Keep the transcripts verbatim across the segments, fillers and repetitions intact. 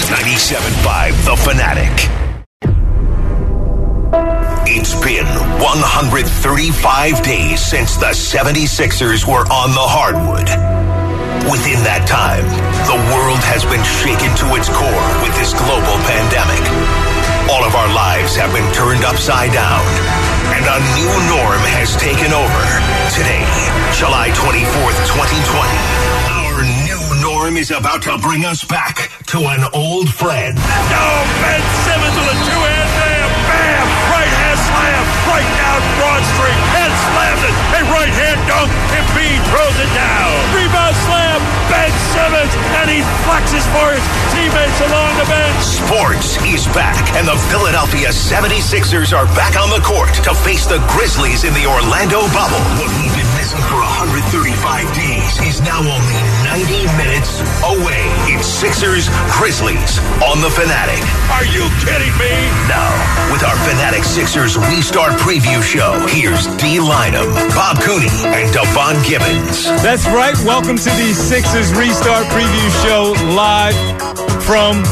ninety-seven point five The Fanatic. It's been one hundred thirty-five days since the seventy-sixers were on the hardwood. Within that time, the world has been shaken to its core with this global pandemic. All of our lives have been turned upside down, and a new norm has taken over. Today, July twenty-fourth, twenty twenty, our new norm is about to bring us back to an old friend. Oh, Ben Simmons with a two-hand slam. Bam! Right hand slam. Right down Broad Street. And slams it. A right hand dunk. Embiid throws it down. Rebound slam. Ben Simmons. And he flexes for his teammates along the bench. Sports is back, and the Philadelphia seventy-sixers are back on the court to face the Grizzlies in the Orlando bubble. What we've been missing for one hundred thirty-five days is now only ninety minutes away. It's Sixers Grizzlies on the Fanatic. Are you kidding me? Now, with our Fanatic Sixers Restart preview show, here's D. Lynam, Bob Cooney, and Devon Gibbons. That's right. Welcome to the Sixers Restart preview show live from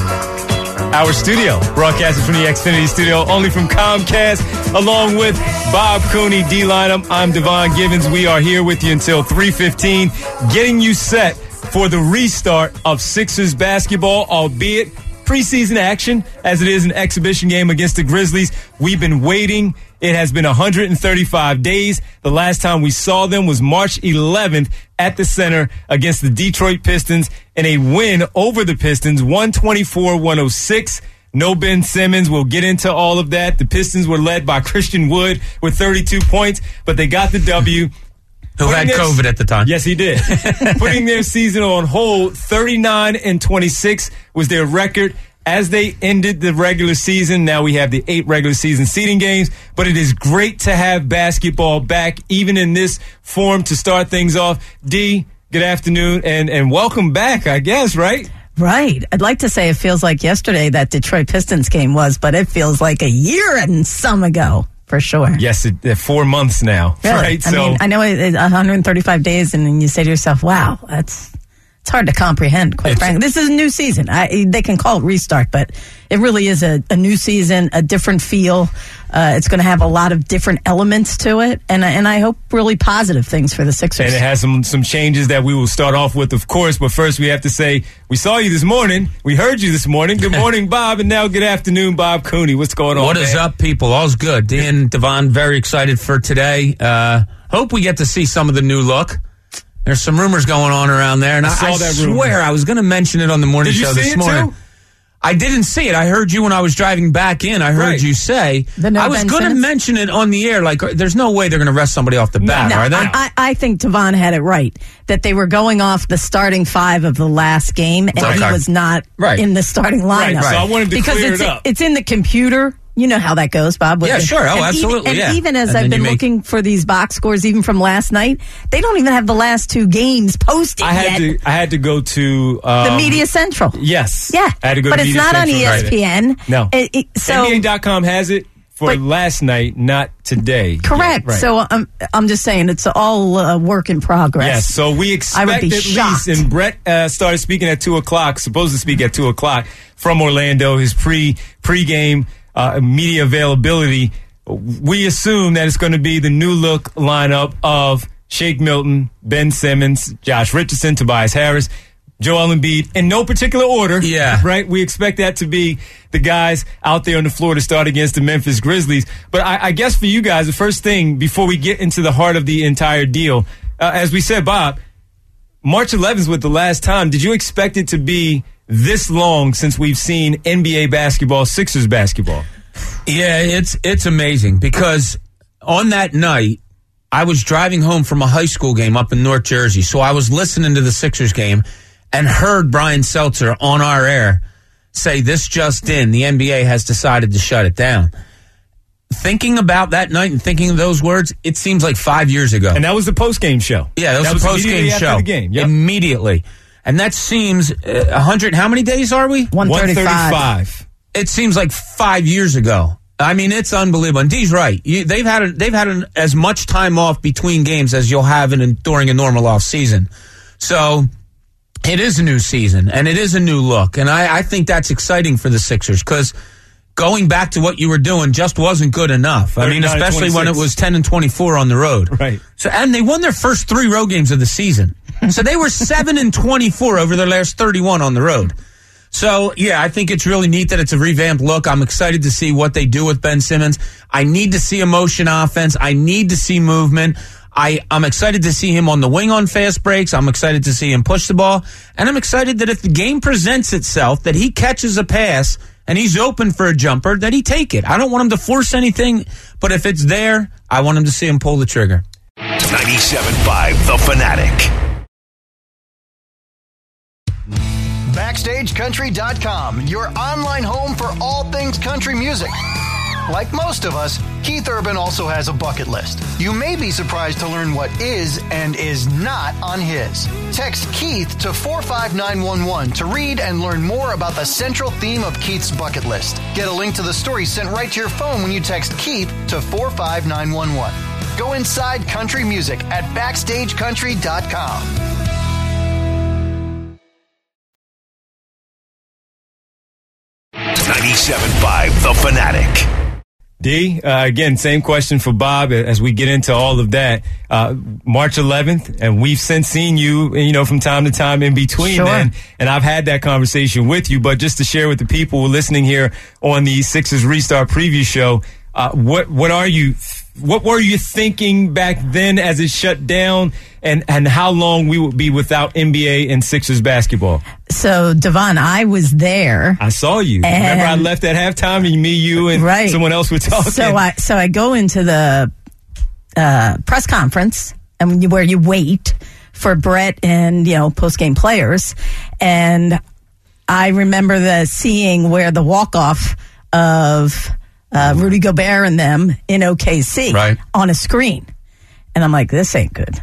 our studio, broadcasting from the Xfinity studio, only from Comcast, along with Bob Cooney, D. Lynam. I'm Devon Gibbons. We are here with you until three fifteen, getting you set for the restart of Sixers basketball, albeit preseason action, as it is an exhibition game against the Grizzlies. We've been waiting. It has been one hundred thirty-five days. The last time we saw them was March eleventh at the Center against the Detroit Pistons in a win over the Pistons, one twenty-four to one oh six. No Ben Simmons. We'll get into all of that. The Pistons were led by Christian Wood with thirty-two points, but they got the W. Who had their, COVID at the time. Yes, he did. Putting their season on hold, thirty-nine and twenty-six was their record as they ended the regular season. Now we have the eight regular season seeding games, but it is great to have basketball back, even in this form, to start things off. D, good afternoon, and, and welcome back, I guess, right? Right. I'd like to say it feels like yesterday that Detroit Pistons game was, but it feels like a year and some ago. For sure. Yes, it, uh, four months now. Really? Right. I so, mean, I know it's one hundred thirty-five days, and then you say to yourself, "Wow, that's it's hard to comprehend." Quite frankly, this is a new season. I, they can call it restart, but it really is a, a new season, a different feel. Uh, it's going to have a lot of different elements to it, and and I hope really positive things for the Sixers. And it has some some changes that we will start off with, of course. But first, we have to say we saw you this morning. We heard you this morning. Good morning, Bob, and now good afternoon, Bob Cooney. What's going on? What man? is up, people? All's good. D and Devon, very excited for today. Uh, hope we get to see some of the new look. There's some rumors going on around there, and I, I, saw I that swear rumor. I was going to mention it on the morning Did you show see this it morning. Too? I didn't see it. I heard you when I was driving back in. I heard right. you say. The no I was going to mention it on the air. Like, there's no way they're going to rest somebody off the bat, no, are they? I, I think Devon had it right, that they were going off the starting five of the last game, and Okay. he was not Right. in the starting lineup. Right. So I wanted to because clear it's, it up. it's in the computer. You know how that goes, Bob. with Yeah, the- sure. Oh, and absolutely, Even, yeah. And even as And I've then been you make- looking for these box scores, even from last night, they don't even have the last two games posted I had yet. to. I had to go to um, the Media Central. Yes. Yeah. I had to go but to it's Media not on Central. E S P N. Right. No. It, it, so, N B A dot com has it for But- last night, not today. correct. Yeah, right. So I'm, I'm just saying it's all uh, work in progress. Yes, so we expect I would be at shocked. least, and Brett uh, started speaking at two o'clock, supposed to speak at two o'clock from Orlando, his pre pregame uh, media availability. We assume that it's going to be the new look lineup of Shake Milton, Ben Simmons, Josh Richardson, Tobias Harris, Joel Embiid, in no particular order. Yeah. Right? We expect that to be the guys out there on the floor to start against the Memphis Grizzlies. But I, I guess for you guys, the first thing before we get into the heart of the entire deal, uh, as we said, Bob, March eleventh was the last time. Did you expect it to be this long since we've seen N B A basketball, Sixers basketball? Yeah, it's it's amazing because on that night, I was driving home from a high school game up in North Jersey. So I was listening to the Sixers game and heard Brian Seltzer on our air say, this just in, the N B A has decided to shut it down. Thinking about that night and thinking of those words, it seems like five years ago. And that was the post-game show. Yeah, that was that the was post-game immediately show. After the game. Yep. Immediately. And that seems uh, one hundred, how many days are we? one thirty-five. one thirty-five. It seems like five years ago. I mean, it's unbelievable. And Dee's right. You, they've had a, they've had an, as much time off between games as you'll have in, during a normal off season. So It is a new season, and it is a new look. And I, I think that's exciting for the Sixers because going back to what you were doing just wasn't good enough. I mean, especially when it was ten and twenty-four on the road. Right. So, and they won their first three road games of the season. So they were seven and twenty-four over their last thirty-one on the road. So, yeah, I think it's really neat that it's a revamped look. I'm excited to see what they do with Ben Simmons. I need to see a motion offense. I need to see movement. I, I'm excited to see him on the wing on fast breaks. I'm excited to see him push the ball. And I'm excited that if the game presents itself, that he catches a pass and he's open for a jumper, that he take it. I don't want him to force anything, but if it's there, I want him to see him pull the trigger. ninety-seven point five The Fanatic. Backstage Country dot com, your online home for all things country music. Like most of us, Keith Urban also has a bucket list. You may be surprised to learn what is and is not on his. Text Keith to four five nine one one to read and learn more about the central theme of Keith's bucket list. Get a link to the story sent right to your phone when you text Keith to four five nine one one. Go inside country music at Backstage Country dot com. ninety-seven point five The Fanatic. D, uh, again, same question for Bob as we get into all of that. Uh, March eleventh, and we've since seen you, you know, from time to time in between sure. then, and I've had that conversation with you, but just to share with the people listening here on the Sixers Restart preview show, uh, what, what are you, what were you thinking back then as it shut down, and, and how long we would be without N B A and Sixers basketball? So, Devon, I was there. I saw you. Remember I left at halftime and me, you, and right. someone else were talking? So I so I go into the uh, press conference and when you, where you wait for Brett and, you know, post-game players. And I remember the seeing where the walk-off of uh, Rudy Gobert and them in O K C right. on a screen. And I'm like, this ain't good.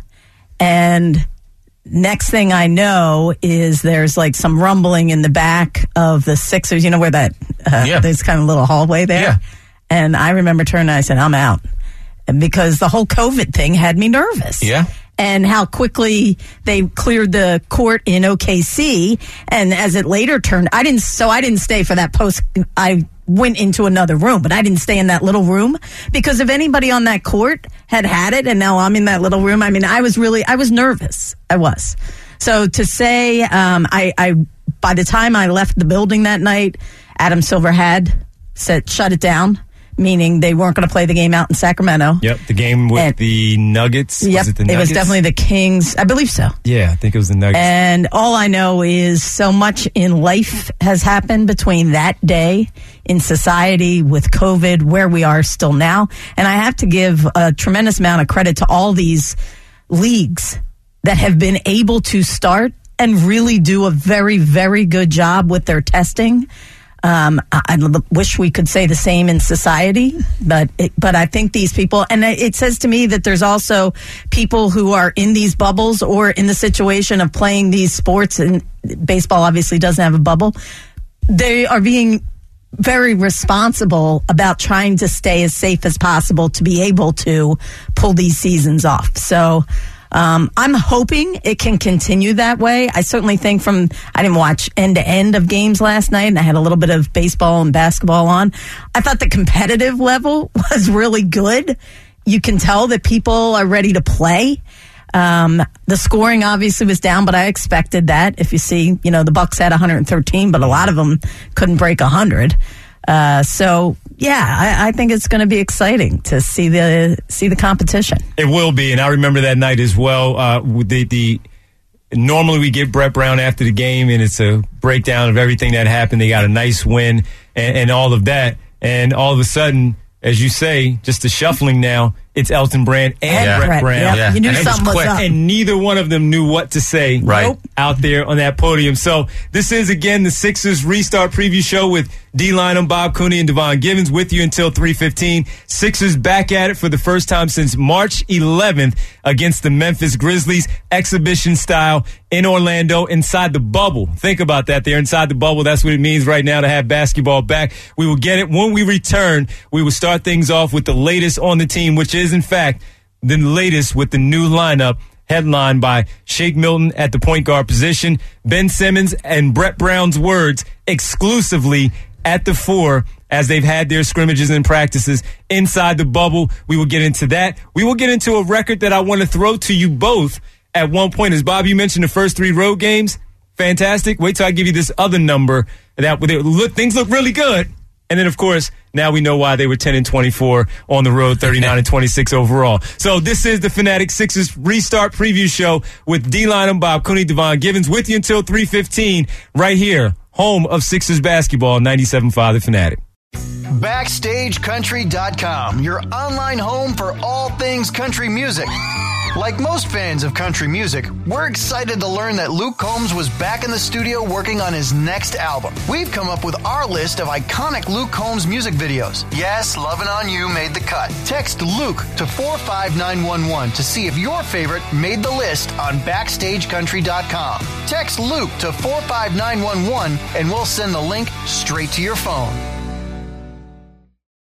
And next thing I know is there's like some rumbling in the back of the Sixers, you know, where that, uh, yeah. there's kind of a little hallway there. Yeah. And I remember turning and I said, I'm out. And because the whole COVID thing had me nervous. Yeah. And how quickly they cleared the court in O K C. And as it later turned, I didn't, so I didn't stay for that post. I went into another room, but I didn't stay in that little room because if anybody on that court had had it and now I'm in that little room, I mean, I was really, I was nervous. I was. So to say, um, I, I, by the time I left the building that night, Adam Silver had said, shut it down, meaning they weren't going to play the game out in Sacramento. Yep, the game with and, the Nuggets. Yep, was it the it Nuggets? was definitely the Kings. I believe so. Yeah, I think it was the Nuggets. And all I know is so much in life has happened between that day in society with COVID, where we are still now. And I have to give a tremendous amount of credit to all these leagues that have been able to start and really do a very, very good job with their testing. Um, I, I wish we could say the same in society, but it, but I think these people, and it says to me that there's also people who are in these bubbles or in the situation of playing these sports, and baseball obviously doesn't have a bubble. They are being very responsible about trying to stay as safe as possible to be able to pull these seasons off. So Um, I'm hoping it can continue that way. I certainly think from, I didn't watch end to end of games last night, and I had a little bit of baseball and basketball on. I thought the competitive level was really good. You can tell that people are ready to play. Um, the scoring obviously was down, but I expected that. If you see, you know, the Bucks had one hundred thirteen, but a lot of them couldn't break one hundred. Uh, so yeah, I, I think it's going to be exciting to see the see the competition. It will be, and I remember that night as well. Uh, with the, the normally we get Brett Brown after the game, and it's a breakdown of everything that happened. They got a nice win and, and all of that, and all of a sudden, as you say, just the shuffling now. It's Elton Brand and Yeah. Brett Brett, Brown. yeah. Yeah. You knew And it was something was, quick. up. And neither one of them knew what to say Right. out there on that podium. So this is, again, the Sixers Restart Preview Show with D. Lynham, Bob Cooney, and Devon Givens with you until three fifteen. Sixers back at it for the first time since March eleventh against the Memphis Grizzlies, exhibition style in Orlando, inside the bubble. Think about that. They're inside the bubble. That's what it means right now to have basketball back. We will get it. When we return, we will start things off with the latest on the team, which is, in fact, the latest with the new lineup headlined by Shake Milton at the point guard position, Ben Simmons and Brett Brown's words exclusively at the four as they've had their scrimmages and practices inside the bubble. We will get into that. We will get into a record that I want to throw to you both at one point. As Bob, you mentioned the first three road games. Fantastic. Wait till I give you this other number. That look, things look really good. And then, of course, now we know why they were ten and twenty-four on the road, thirty-nine and twenty-six overall. So this is the Fanatic Sixers Restart Preview Show with D-Line and Bob Cooney, Devon Givens, with you until three fifteen right here, home of Sixers basketball, ninety-seven point five The Fanatic. Backstage Country dot com, your online home for all things country music. Like most fans of country music, we're excited to learn that Luke Combs was back in the studio working on his next album. We've come up with our list of iconic Luke Combs music videos. Yes, Lovin' On You made the cut. Text Luke to four five nine one one to see if your favorite made the list on Backstage Country dot com. Text Luke to four five nine one one and we'll send the link straight to your phone.